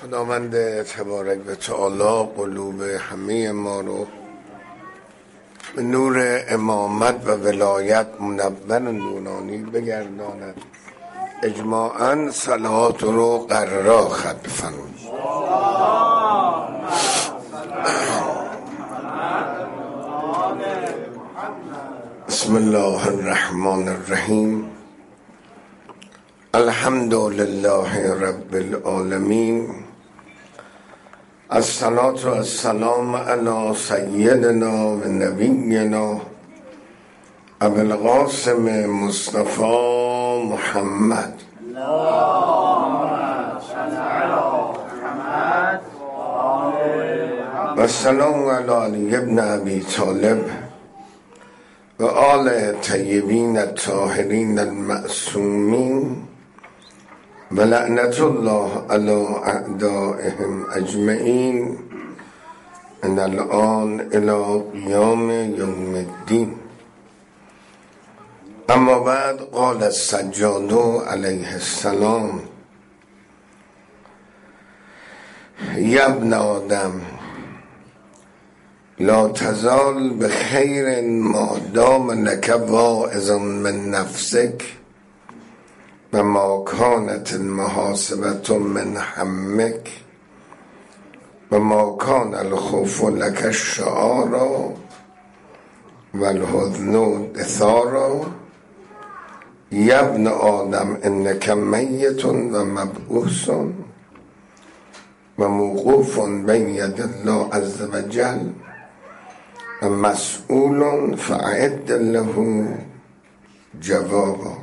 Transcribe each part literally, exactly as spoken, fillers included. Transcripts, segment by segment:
خداوند تبارک و تعالی قلوب همه ما رو به نور امامت و ولایت منور و نورانی بگرداند. اجماعاً صلوات رو قرارا ختم بفرمایید. بسم الله الرحمن الرحیم. الحمد لله رب العالمین. الصلاة و السلام علی سیدنا و نبینا ابو القاسم مصطفی محمد و السلام علی علی ابن ابی طالب و آل طیبین الطاهرین المعصومین و لعنت الله علی اعدائهم اجمعین من الآن الی قیام یوم الدین. اما بعد قال السجاد علیه السلام: یا ابن آدم لا تزال بخیر ما دام لک واعظ من نفسک و ما کانت المحاسبة من همک و ما کان الخوف لک الشعارا و الحزن دثارا. یا ابن آدم انک میت و مبعوث و موقوف بین ید الله عز وجل و مسئول فاعد له جوابا.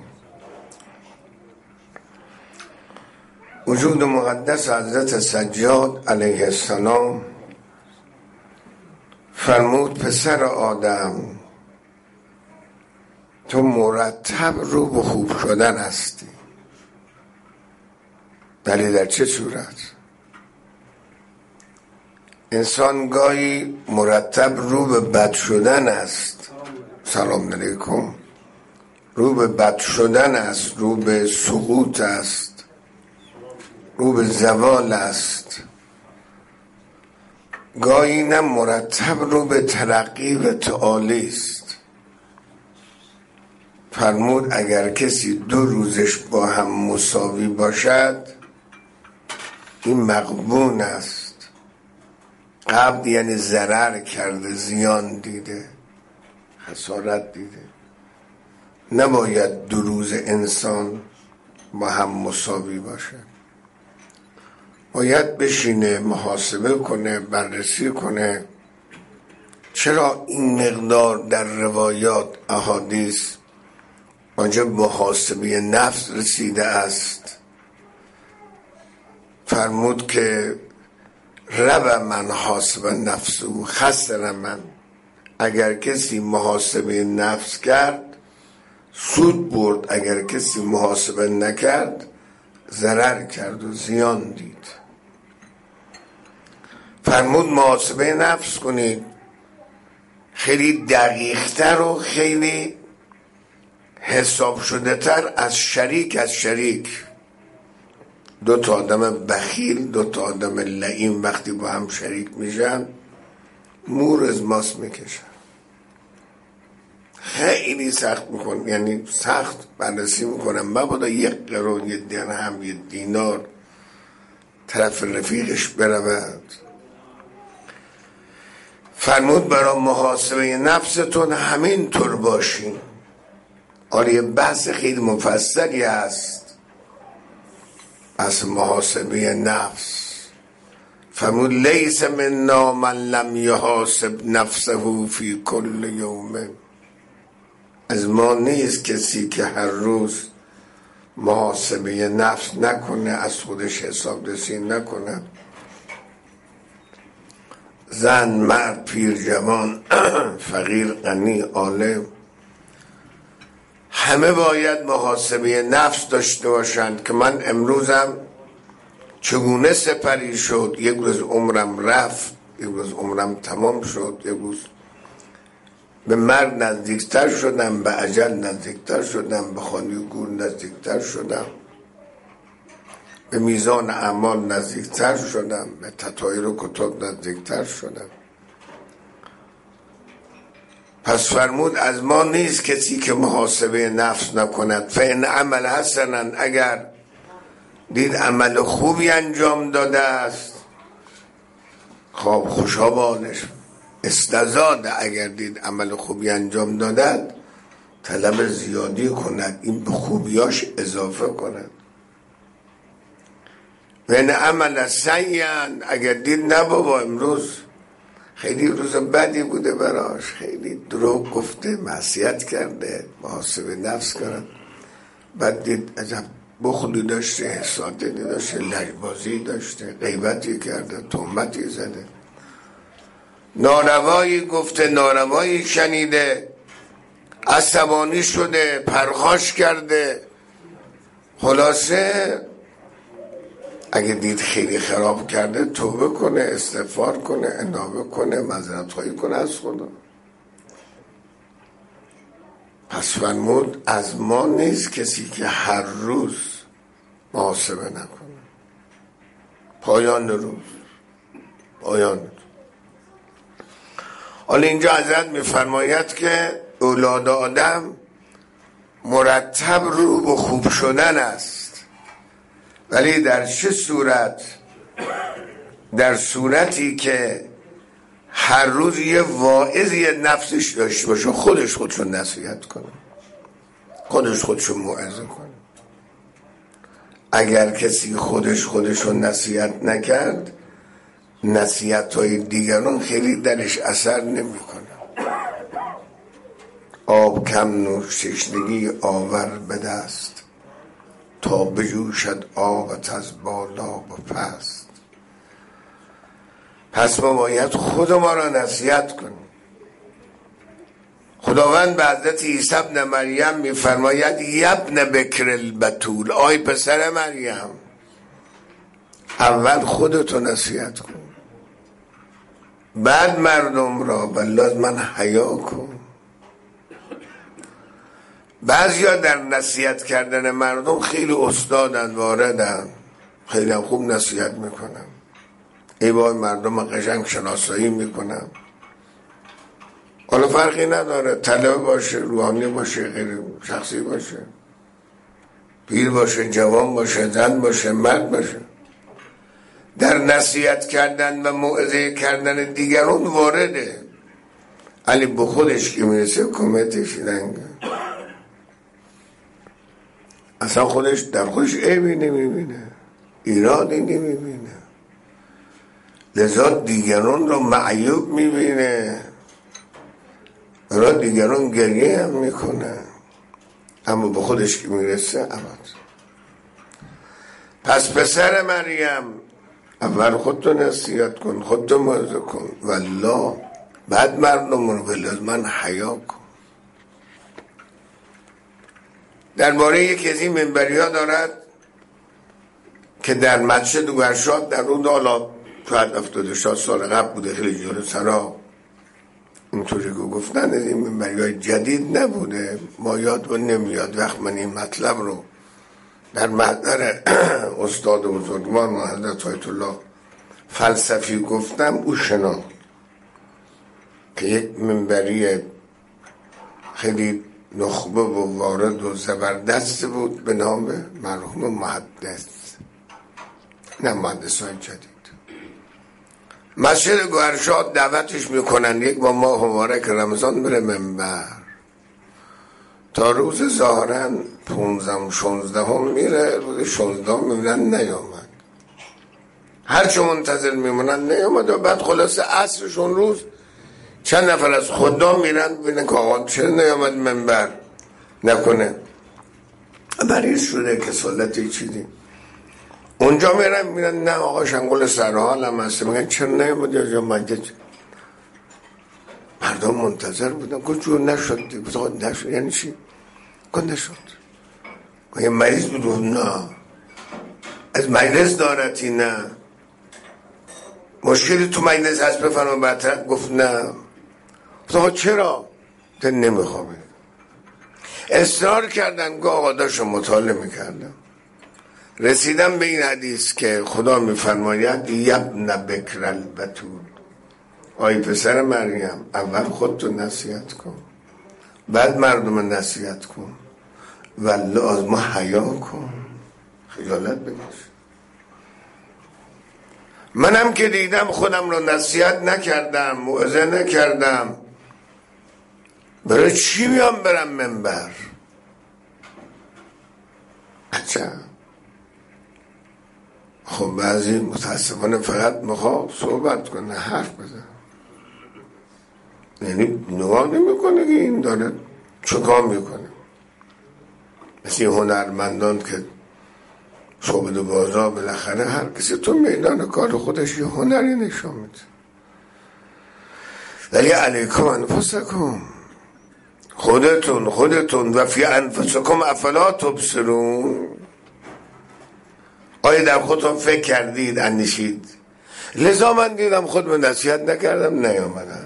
وجود مقدس حضرت سجاد علیه السلام فرمود: پسر آدم، تو مرتب رو به خوب شدن هستی. ولی در چه صورت؟ انسان گاهی مرتب رو به بد شدن است. سلام علیکم. رو به بد شدن است، رو به سقوط است، رو به زوال است. گاهی نه مرتب رو به ترقی و تعالی است. فرمود اگر کسی دو روزش با هم مساوی باشد این مغبون است. قبض یعنی ضرر کرده، زیان دیده، خسارت دیده. نباید دو روز انسان با هم مساوی باشه. باید بشینه محاسبه کنه، بررسی کنه چرا این مقدار در روایات احادیث راجع به محاسبه نفس رسیده است. فرمود که رب من حاسب نفس و خسر من. اگر کسی محاسبه نفس کرد سود برد، اگر کسی محاسبه نکرد ضرر کرد و زیان دید. فرمود محاسبه نفس کنید، خیلی دقیق‌تر و خیلی حساب شده تر از شریک از شریک. دو تا آدم بخیل، دو تا آدم لئیم وقتی با هم شریک میشن مور از ماست میکشن. خیلی سخت میکن، یعنی سخت بررسی میکنن. مبادا یک قرون، یک درهم، یک دینار طرف رفیقش برود. فرمود برای محاسبه نفستون همین طور باشین. آره بحث خیلی مفصلی هست از محاسبه نفس. فرمود لیس منا من لم یحاسب نفسه فی کل یوم. از ما نیست کسی که هر روز محاسبه نفس نکنه، از خودش حساب رسی نکنه. زن، مرد، پیر، جوان، فقیر، غنی، عالم، همه باید محاسبه نفس داشته باشند که من امروزم چگونه سپری شد. یک روز عمرم رفت، یک روز عمرم تمام شد، یک روز به مرگ نزدیکتر شدم، به اجل نزدیکتر شدم، به خانه گور نزدیکتر شدم. به میزان اعمال نزدیکتر شدم، به تطایر و کتب نزدیکتر شدم. پس فرمود از ما نیست کسی که محاسبه نفس نکند. فإن عمل حسنا، اگر دید عمل خوبی انجام داده است، خواب خوشابانش استزاد، اگر دید عمل خوبی انجام دادد طلب زیادی کند، این به خوبیاش اضافه کند. و این عمل سیئا، اگر دید نه بابا امروز خیلی روز بدی بوده براش، خیلی دروغ گفته، معصیت کرده، محاسبه نفس کرد، بعد دید عجب بخلی داشته، حسادتی داشته، لجبازی داشته، غیبتی کرده، تهمتی زده، ناروایی گفته، ناروایی شنیده، عصبانی شده، پرخاش کرده. خلاصه اگه دید خیلی خراب کرده توبه کنه، استغفار کنه، انابه کنه، معذرت خواهی کنه از خدا. پس فرمود از ما نیست کسی که هر روز محاسبه نکنه. پایان روز، پایان روز. حالا اینجا حضرت میفرماید که اولاد آدم مرتب رو به خوب شدن است، ولی در چه صورت؟ در صورتی که هر روز یه واعظی نفسش داشته باشه، خودش خودشو نصیحت کنه، خودش خودشو موعظه کنه. اگر کسی خودش خودشو نصیحت نکرد، نصیحت های دیگران خیلی درش اثر نمی کنه. آب کم نوش تشنگی آور به دست، تا بجوشد آبت از بالا و پست. پس ما باید خود ما را نصیحت کنیم. خداوند به حضرت عیسی ابن مریم میفرماید یبن بکر البتول، آی پسر مریم اول خودتو نصیحت کن، بعد مردم را، والله از من حیا کن. بعضیا در نصیحت کردن مردم خیلی استادن، واردن، خیلی هم خوب نصیحت میکنن، ای وای مردم قشنگ شناسایی میکنن. حالا فرقی نداره طلبه باشه، روحانی باشه، غیر شخصی باشه، پیر باشه، جوان باشه، زن باشه، مرد باشه، در نصیحت کردن و موعظه کردن دیگران وارده. علی به خودش که میرسه کمتش رنگه، اصلا خودش در خودش عیبی نمیبینه، ایرادی نمیبینه، لذا دیگران رو معیوب میبینه، برای دیگران گریه هم میکنه، اما به خودش که میرسه عوض. پس پسر مریم اول خودتو نصیحت کن، خودتو موعظه کن، والله بعد مردم رو، ولی از من حیا کن. درباره یکی از این منبری ها دارد که در مسجد گرشاد در اون حالا شاید هفتاد و شش سال قبل بوده، خیلی جلو سرا اونطوری که گفتن از این منبری های جدید نبوده، ما یاد و نمیاد. وقت من این مطلب رو در محضر استاد بزرگوار و حضرت آیت الله فلسفی گفتم، او شناخت که یک منبری خیلی نخبه و وارد و زبردست بود به نام مرحوم محدث، نه محدث های جدید. مسجد گوهرشاد دعوتش میکنن یک با ماه مبارک رمضان بره منبر، تا روز ظاهرا پونزدهم شانزدهم میره، روز شانزدهم میبینن نیامد، هرچه منتظر میمونن نیامد، و بعد خلاصه عصرشون روز چند نفر از خدا میرن ببینن که آقا چرا نیامد منبر نکنه، مریض شده، کسالتی چیزی. اونجا میرن میرن نه آقا شنگل سرحال هم هست، میگن چرا نیامد یا مجد. مردم منتظر بودن، گفت جور نشد. گفت نشد یعنی چی؟ گفت نشد. گفت مریض بود؟ نه. از مجلس دارتی؟ نه. مشکلی تو مجلس هست بفرما برطرف؟ گفت نه. گفت چرا؟ گفت نمیخوام. اصرار کردن، گفت آقا داشتم مطالعه میکردم. رسیدم به این حدیث که خدا میفرماید یبن بکر البتول، آی پسر مریم اول خودتو نصیحت کن، بعد مردم نصیحت کن، ولی از ما حیا کن، خجالت بکش. منم که دیدم خودم رو نصیحت نکردم، موعظه نکردم، برای چی بیام برم منبر؟ عجب. خب بعضی متاسفانه فقط میخواد صحبت کنه، حرف بزن، یعنی نگاه نمی کنه که این داره چکار میکنه. مثل هنرمندان که شعبد بازار بالاخره هر کسی تو میدان کار خودش یه هنری نشون میده. ولی علیکم انفسکم، خودتون خودتون و فی انفسکم افلا تبصرون، آیا در خودتون فکر کردید، اندیشید؟ لذا من دیدم خود من نصیحت نکردم، نیامدم.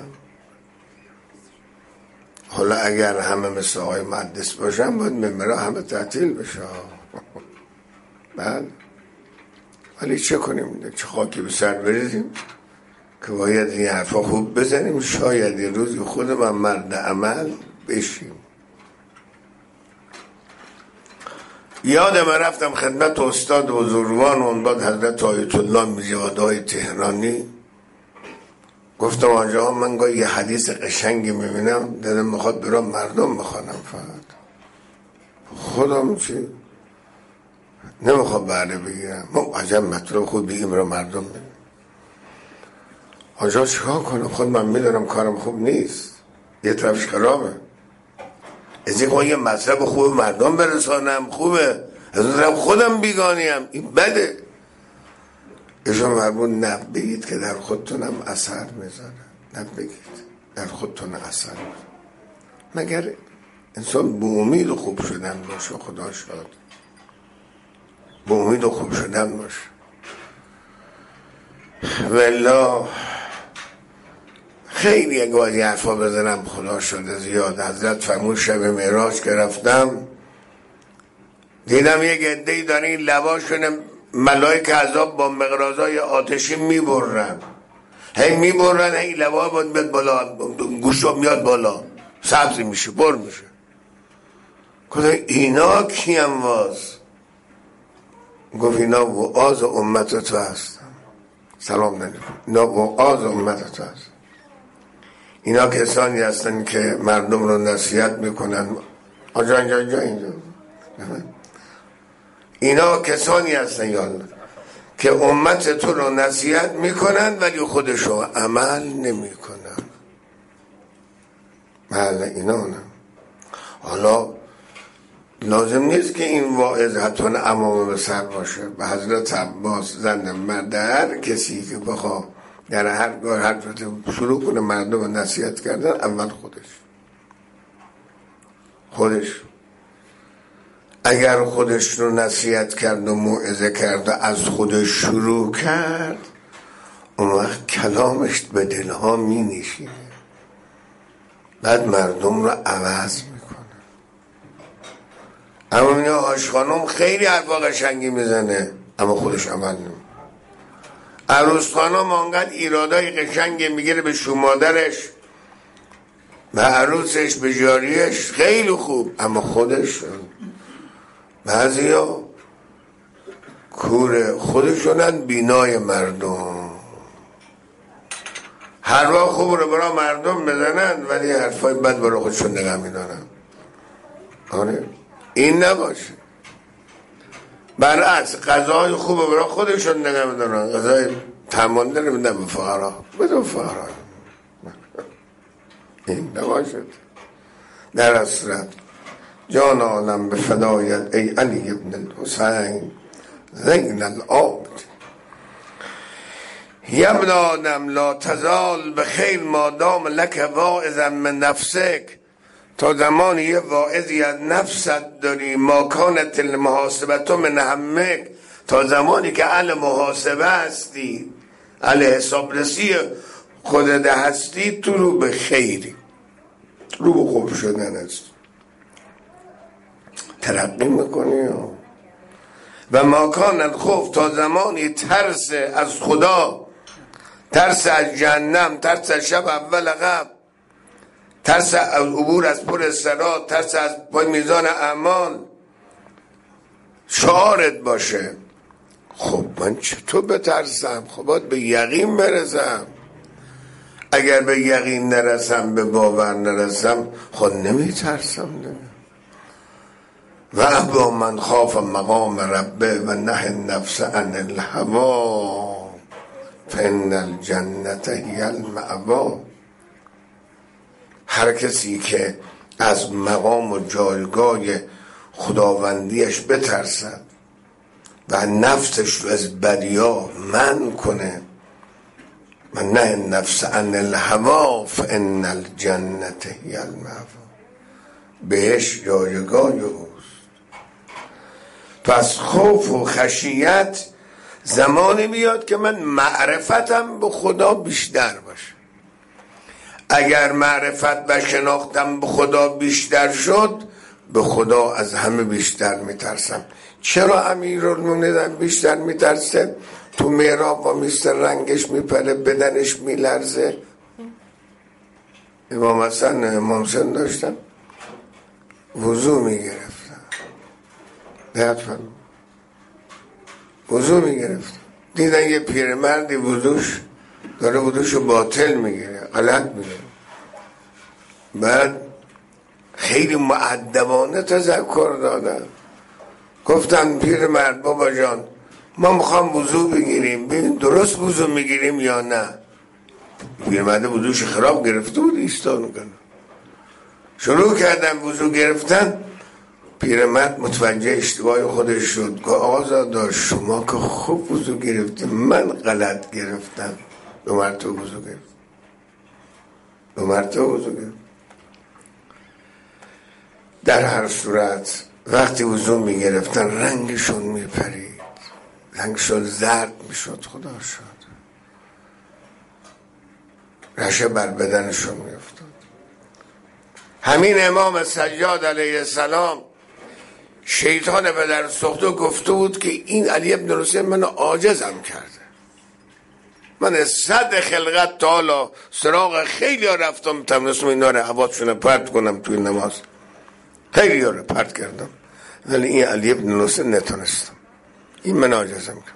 حالا اگر همه مثل آقای مهندس باشم باید ممرا همه تعطیل بشه. بله، ولی چه کنیم؟ چه خاکی به سر بریزیم که باید این حرفا خوب بزنیم، شاید یه روز خود من مرد عمل بشیم. یادم رفتم خدمت استاد بزرگوان اون بعد حضرت آیت الله میرزادای تهرانی، گفتم آنجا من گاهی یه حدیث قشنگی میبینم دلم میخواد برام مردم بخوانم، فقط خودم چی نمیخواد بهره بگیرم. ما عجب مطلب خود بگیم برام مردم بگیم. آنجا چیکار کنم؟ خود من میدونم کارم خوب نیست، یه طرفش خرابه، از این یه مطلب خوب مردم برسانم خوبه، از اون طرف خودم بیگانیم، این بده. ایشان مرمون نه بگید که در خودتونم اثر میذاره، نه بگید در خودتون اثر میذاره، مگر انسان به امید خوب شدن باشه. خدا شاد به امید خوب شدن باشه. والله خیلی اگه باید یه حرفا بزنم خدا شده زیاد. حضرت فرمود شب معراج که رفتم دیدم یک عده‌ای داره این لباشون ملائک عذاب با مقراضای آتشی میبرن، هی میبرن، هی لبا باید بیاد بالا، گوشا میاد بالا، سبز میشه، بر میشه. گفتم اینا کیم واز؟ گفت اینا وعاظ امت تو هستن. سلام علیکم. اینا وعاظ امت تو هستن. اینا کسانی هستن که مردم رو نصیحت میکنن. آجا اینجا اینجا اینجا اینا کسانی هستن یالله که امت تو رو نصیحت میکنن ولی خودشو عمل نمیکنن. بله اینا نه. حالا لازم نیست که این واعظ حتما امام به سر باشه. به حضرت عباس زن مرد هر کسی که بخواه در هر گاه هر شروع کنه مردم رو نصیحت کردن، اول خودش خودش اگر خودش رو نصیحت کرد و موعظه کرد و از خودش شروع کرد، اون وقت کلامش به دلها می نشینه، بعد مردم رو عوض میکنه. اما این آش خانم خیلی حرفا قشنگی میزنه اما خودش عمل نمیکنه. عروس خانم آنقدر ایرادای قشنگی میگیره به شومادرش، به عروسش، به جاریش، خیلی خوب، اما خودش بعضی ها کور خودشونن، بینای مردم. حرفا خوب رو برای مردم بزنن ولی حرفای بد برای خودشون نگه میدارن. آره این نباشه. برعکس غذای خوب رو برای خودشون نگه میدارن، غذای تمانده رو میدن به فقرا، بدون فقرا. این نباشد. در اصرت جان عالم به فدایت ای علی ابن الحسین زین العابد. یبن آدم لا تزال به خیر ما دام لک واعظا من نفسک. تا زمانی یه واعظی از نفست داری، ما کانت المحاسبت من همک، تا زمانی که اهل محاسبه هستی، اهل حسابرسی خودت هستی، تو رو به خیری، رو به خوب شدن هست، ترقی میکنی. و ما کان الخوف تا زمانی ترس از خدا، ترس از جهنم، ترس از شب اول قبل، ترس از عبور از پر صراط، ترس از پای میزان اعمال شعارت باشه. خب من چطور بترسم؟ خب باید به یقین برسم. اگر به یقین نرسم، به باور نرسم، خود نمیترسم دیگه. و ابا من خاف مقام ربه و نه نفس عن الهوا فان الجنت هی المأوا. هر کسی که از مقام و جایگاه خداوندیش بترسد و نفسش رو از بدیا منع کنه، و نه نفس عن الهوا فان الجنت هی المأوا، بهش جایگاه اوست. پس خوف و خشیت زمانی میاد که من معرفتم به خدا بیشتر باشه. اگر معرفت و شناختم به خدا بیشتر شد، به خدا از همه بیشتر میترسم. چرا امیرالمومنین بیشتر میترسه؟ تو محراب و میسته رنگش میپره، بدنش میلرزه. امام حسن امام حسین داشتن وضو میگرفتن، بیاد فرم وضو میگرفتن، دیدن یه پیرمردی وضوش داره وضوشو باطل میگیره، غلط میگیره. بعد خیلی مؤدبانه تذکر دادن، گفتن پیرمرد بابا جان ما میخوام وضو بگیریم، ببین درست وضو میگیریم یا نه. پیرمرد وضوش خراب گرفته بود، ایستاد میکنه. شروع کردن وضو گرفتن، پیرمرد متوجه اشتباه خودش شد، گفت آقا داشت شما که خوب وضو گرفتیم، من غلط گرفتم. دو مرتبه وضو گرفت، دو مرتبه وضو گرفت. در هر صورت وقتی وضو میگرفتن رنگشون میپرید، رنگشون زرد میشد، خدا شد رشه بر بدنشون میافتاد. همین امام سجاد علیه السلام شیطان پدر سوخته گفته بود که این علی ابن حسین منو عاجزم کرده، من صد خلقت تا حالا سراغ خیلی ها رفتم، تمنستم اینا رو حواسشون پرت کنم توی نماز، خیلی ها رو پرت کردم، ولی این علی ابن حسین نتونستم، این من عاجزم کرد.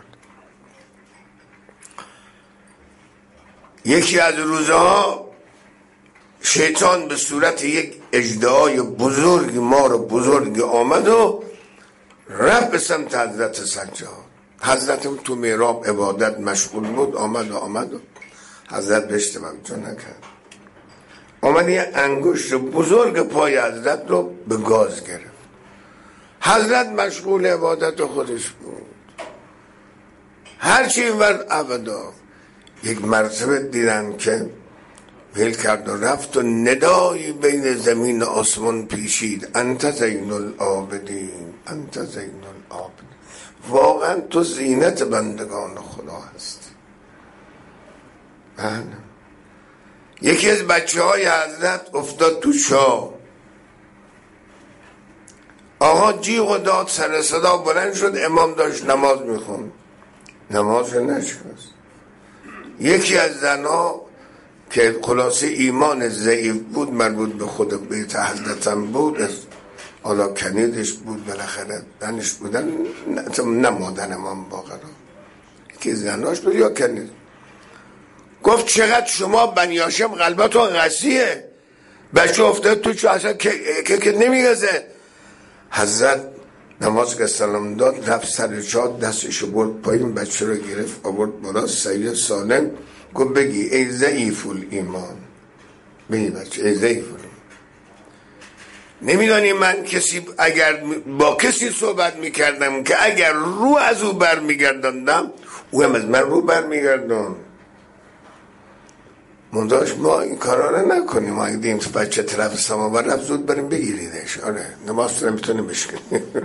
یکی از روزها شیطان به صورت یک اژدهای بزرگ، مار بزرگ آمد و رفت به سمت حضرت سجاد. حضرت تو محراب عبادت مشغول بود، آمد و آمد و حضرت بهش توجه نکرد. آمد یه انگشت بزرگ پای حضرت رو به گاز گرفت. حضرت مشغول عبادت خودش بود، هرچی این ورد ابدا. یک مرتبه دیدن که ویل کرد و رفت و ندایی بین زمین و آسمان پیشید، انت زین العابدین، انت زین العابدین، واقعا تو زینت بندگان خدا هستی. بله. یکی از بچه های حضرت افتاد تو چاه، آقا جیغ و داد، سر صدا بلند شد، امام داشت نماز میخوند، نماز نشست. یکی از زنها که خلاصه ایمان ضعیف بود، مربوط به خود بیت حضرتم بود، حالا کنیدش بود، بالاخره دنش بودن، نه مادن امام باقرا، که زناش بود یا کنید. گفت چقدر شما بنی هاشم قلبتون قسیه، بچه افتاد تو چو اصلا که, که, که نمیگزه. حضرت نماز که سلام داد، رفت سر چاه، دستشو برد پایین، بچه رو گرفت آورد بالا، سید سالم گفت بگی ای ضعیف الایمان، بگی بچه ای ضعیف الایمان. نمیدانی من کسی اگر با کسی صحبت میکردم که اگر رو از او بر میگرداندم، او هم از من رو بر میگردان. منداش ما این کارا رو نکنیم، ما اگه دیم تو بچه طرف سماور رفت زود بریم بگیریدش. آره نماز رو میتونه بشکنیم.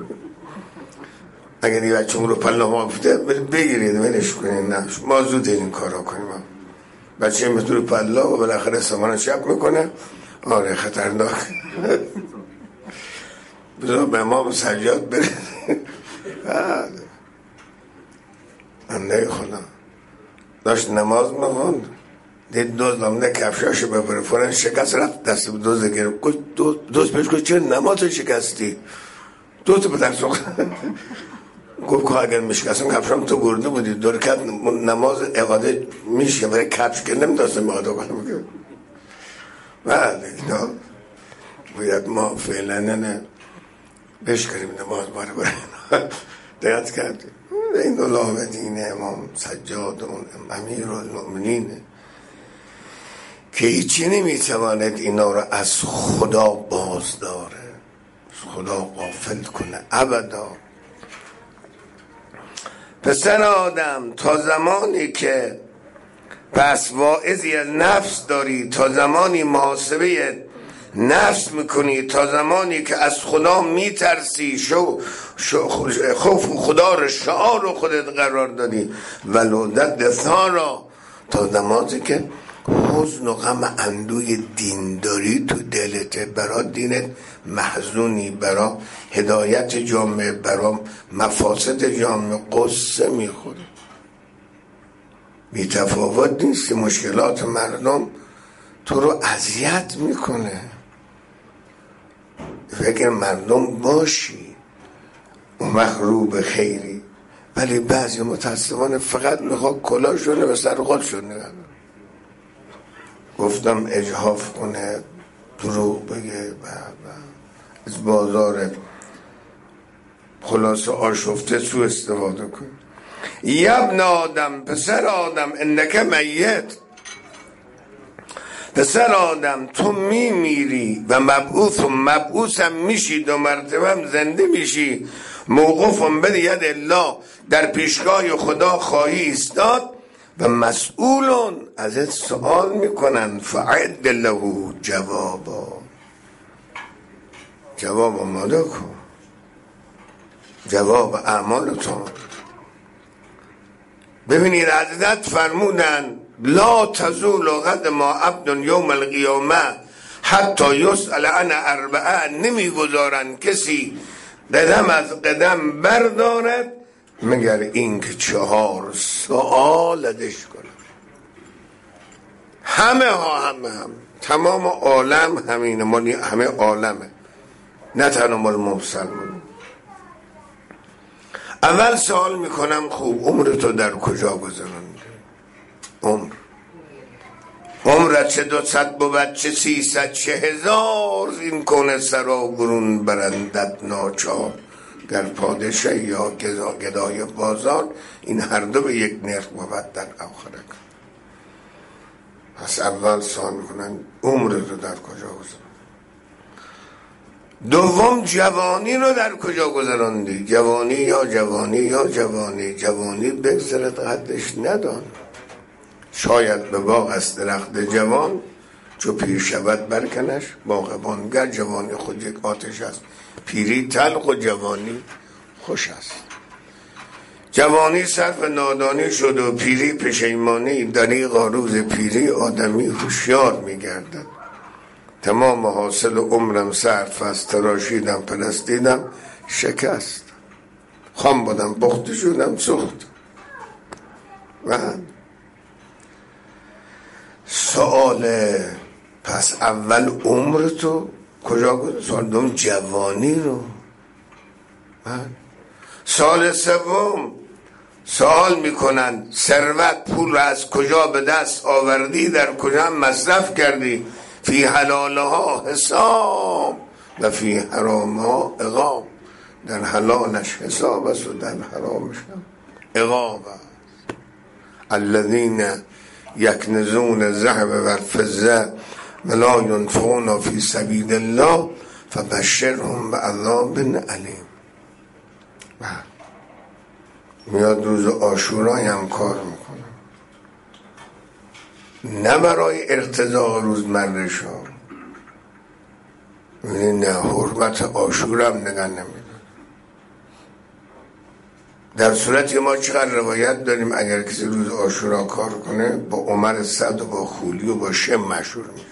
اگر این بچه رو پلا ما بفته بگیرید ولش کنید، نه ما زود این کارا کنیم. بچه میتونه پلا و بالاخره سامان شب میکنه. آره خطرناک. بذار به امام سجاد بره. بنده خدا داشت نماز میخوند، دید دوز لامده کفشاشو ببره فورن شکست، رفت دست به دوز گرفت، گفت دوز پیش گفت چرا نماز شکستی؟ دو تا پدر سوخت. گفت که اگر میشکستم کفشام تو برده بودی، دور کت نماز اقاده میشه برای کفش که نمیداستم اقاده کنم. بله اینا باید ما فعلا نه بشکریم نماز باره باره دقیقت کردیم. این الله دین امام سجاد اون امیر المؤمنین که هیچی نمیتواند اینا رو از خدا باز داره، از خدا غافل کنه ابدا. پسر آدم تا زمانی که پس واعظی از نفس داری، تا زمانی محاسبه نفس میکنی، تا زمانی که از خدا میترسی، شو خوف خدا رو شعار خودت قرار دادی، ولودت دثا را، تا زمانی که حزن و غم اندوی دین داری تو دلته، برا دینت محزونی، برا هدایت جامعه، برا مفاسد جامعه قصه میخوری. بی تفاوت نیست که مشکلات مردم تو رو اذیت میکنه، فکر مردم باشی اون وقت رو به خیری، ولی بعضی متاسفانه فقط میخواد کلاشونه به سر خودشون نگه. گفتم اجحاف کنه، دروغ بگه، از بازار خلاصه آشفته سو استفاده کن. یبن آدم، پسر آدم، انک میت، پسر آدم تو می میری و مبعوث و مبعوث هم میشی، دو مرتبه هم زنده میشی، موقوف به ید الله، در پیشگاه خدا خواهی ایستاد و مسئولون ازت سوال میکنن، فعد له جوابا، جواب آماده کن، جواب اعمالتون. ببینید حضرت فرمودن لا تزول قدم عبد یوم القیامه حتی یسأل عن اربعه، نمیگذارن کسی قدم از قدم بردارد مگر این که چهار سوال ازش کنه. همه ها همه هم تمام عالم همینه، مالی همه عالمه، نه تنها مال مسلمان. اول سوال میکنم خوب عمرتو در کجا گذراندی؟ عمر عمرت چه دو صد بود، چه سی صد، چه هزار، این کنه سرا برون برندت ناچار، گر پادشه یا گدای بازار، این هر دو به یک نرخ بود در آخره. پس اول سوال میکنن عمرتو در کجا گذراندی. دوم جوانی رو در کجا گذراندی؟ جوانی یا جوانی یا جوانی، جوانی بگذرد حدش ندان، شاید به باغ از درخت جوان چو پیر شود برکنش باغبان، گر جوانی خود یک آتش است، پیری تلخ و جوانی خوش است. جوانی صرف نادانی شد و پیری پشیمانی، دریغا روز پیری آدمی هوشیار میگردد. تمام حاصل عمرم صرف است، تراشیدم پرستیدم شکست، خام بودم پخته شدم سوخت. و سوال پس اول عمر تو کجا گذاشتی؟ سوال دوم جوانی رو. سال سوم سوال میکنن ثروت پول رو از کجا به دست آوردی، در کجا مصرف کردی؟ فی حلالها حساب و فی حرامها عقاب، در حلالش حساب است و در حرامش عقاب است. الذین یکنزون الذهب والفضة ولا ينفقون فی سبیل الله فبشرهم بعذاب علیم. میاد روز عاشورا هم کار میکنه، نه برای ارتضاء روزمره شو، نه حرمت عاشورا هم نگه نمیدن. در صورتی ما چقدر روایت داریم اگر کسی روز عاشورا کار کنه با عمر سعد و با خولی و با شم مشهور میشه.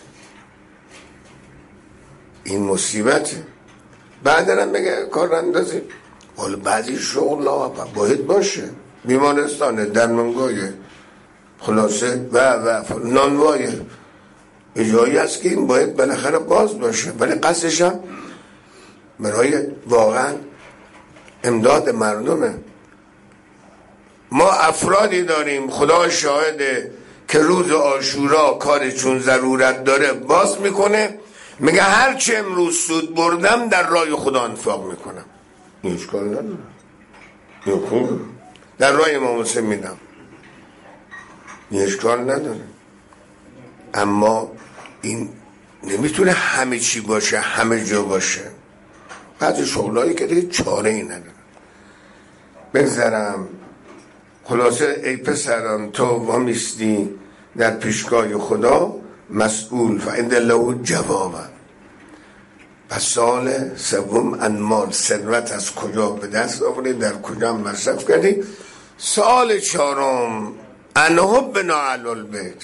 این مصیبته. بعد هم بگه کار اندازی، حالا بعضی شغل ها باید باشه، بیمارستانه، درمانگاه، خلاصه و و نانوای جایی هست که این باید بالاخره باز باشه، ولی قصدش هم برای واقعا امداد مردمه. ما افرادی داریم خدا شاهده که روز عاشورا کار چون ضرورت داره باز میکنه، میگه هرچی امروز سود بردم در راه خدا انفاق میکنم. هیچ کار نداره، خوب در راه امام حسین میدم، هیچ کار نداره. اما این نمیتونه همه چی باشه، همه جا باشه. بعضی شغلایی که دیگه چاره ای نداره. بگذارم خلاصه ای پسران تو وامیستی در پیشگاه خدا مسئول فعند له جوابا. پس سال سوم انمال ثروت از کجا به دست آوردی، در کجا مصرف کردی. سال چهارم انحبنا اهل البیت،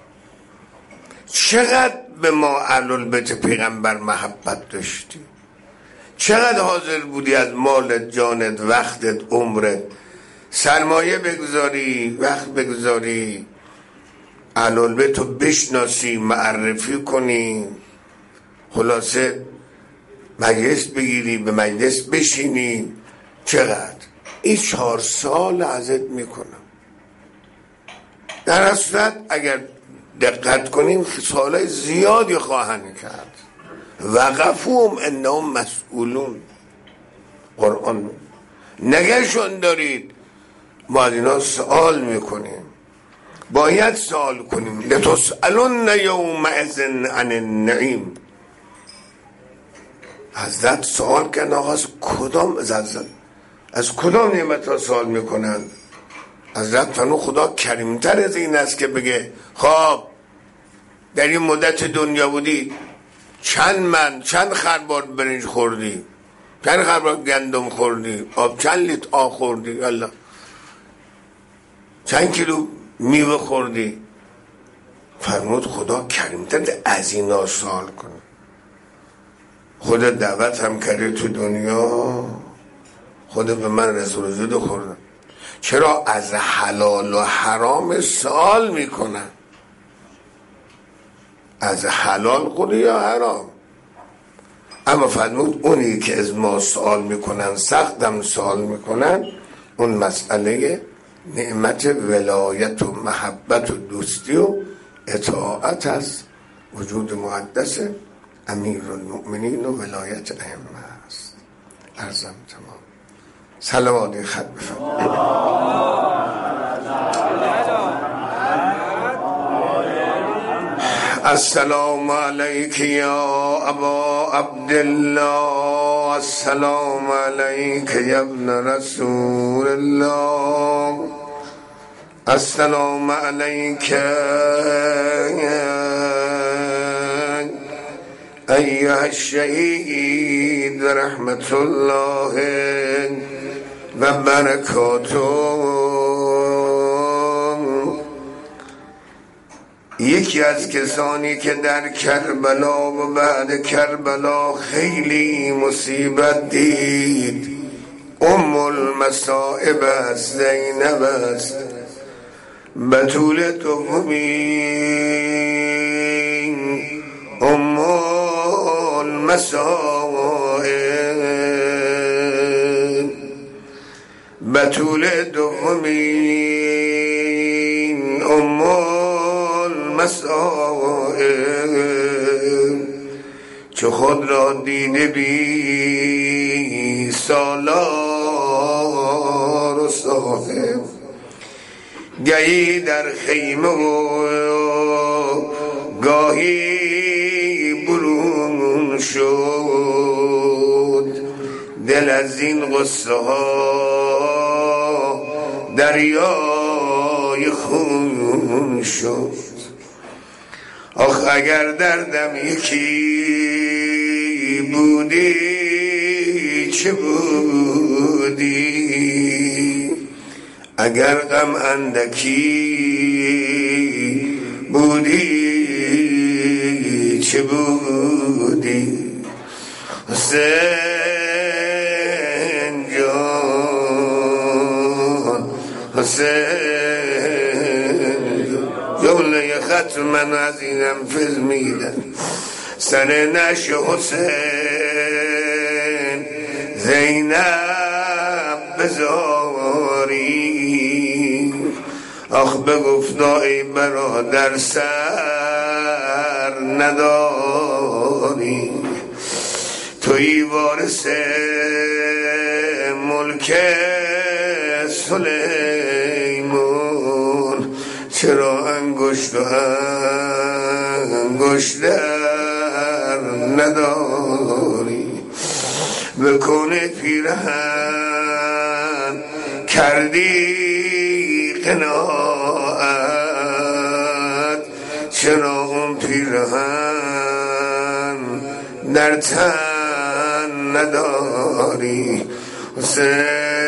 چقدر به ما اهل البیت پیغمبر محبت داشتی، چقدر حاضر بودی از مالت، جانت، وقتت، عمرت سرمایه بگذاری، وقت بگذاری، اهل البیت رو بشناسی، معرفی کنی، خلاصه مجلس بگیری، به مجلس بشینی. چقدر این چهار سال ازت میکنم. در اصل اگر دقت کنیم سالهای زیادی خواهند کرد. وقفوهم انهم مسئولون. قرآن نگهشون دارید، ما از اینا سوال میکنیم، باید سوال کنیم. لتسألن یومئذ عن النعیم. حضرت سوال کردن آقا از کدام از, از کدام نعمت ها سوال میکنن؟ حضرت فنو خدا کریمتر از این است که بگه خب در این مدت دنیا بودی چند من چند خربار برنج خوردی، چند خربار گندم خوردی، آب چند لیتر آب خوردی، الله چند کیلو میوه خوردی. فرمود خدا کریمتر از اینا سوال کنه. خود دعوت هم کرده تو دنیا، خود به من رسول زود خوردم، چرا از حلال و حرام سوال میکنن؟ از حلال خوردی یا حرام؟ اما فرمود اونی که از ما سوال میکنن، سختم سوال میکنن، اون مسئله نعمت ولایت و محبت و دوستی و اطاعت از وجود مقدس امیر المؤمنین و ولایت ائمه است. عرضم تمام. صلوات خط بفرمایید. السلام علیک یا ابا عبدالله، السلام علیک یا ابن رسول الله، السلام علیک ایها الشهید رحمت الله و برکاته. یکی از کسانی که در کربلا و بعد کربلا خیلی مصیبت دید ام المصائب است، زینب است، بتول دومین ام المصائب، بتول دومین ام مسائل، چو خود را دیده بی سالار و صاحب، گهی در خیمه و گاهی برون شد، دل از این غصه ها دریای خون شد. آخ اگر دردم یکی بودی چه بودی، اگر غم اندکی بودی چه بودی. حسین جان حسین جمله خط من از اینم فز میدن سر نش حسین زینب بزاری آخ بگفتا ای برادر سر نداری توی وارث ملک سلیمان چرا انگشت و انگشتر نداری بکن پیرهن کردی قناعت چرا اون پیرهن در تن نداری حسین